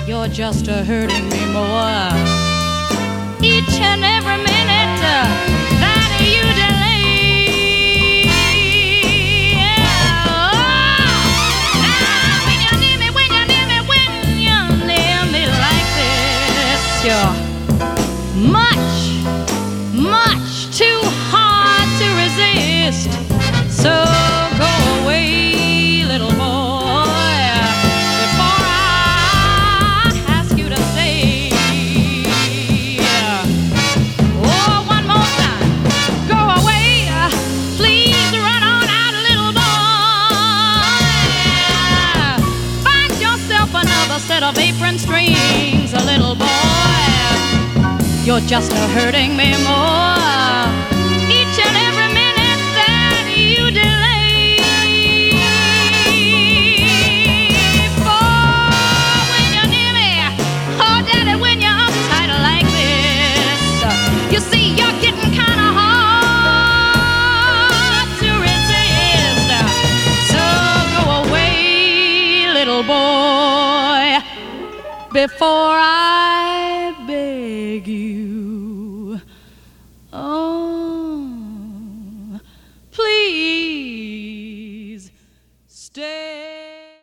You're just hurting me more each and every minute that you delay. Now when you're near me, when you're near me, when you're near me like this, you're much, much too hard to resist. So go away, little boy, before I ask you to stay. Oh, one more time, go away, please run on out, little boy. Find yourself another set of apron strings, little boy. You're just hurting me more each and every minute that you delay. For when you're near me, oh daddy, when you're uptight like this, you see you're getting kind of hard to resist. So go away, little boy, before I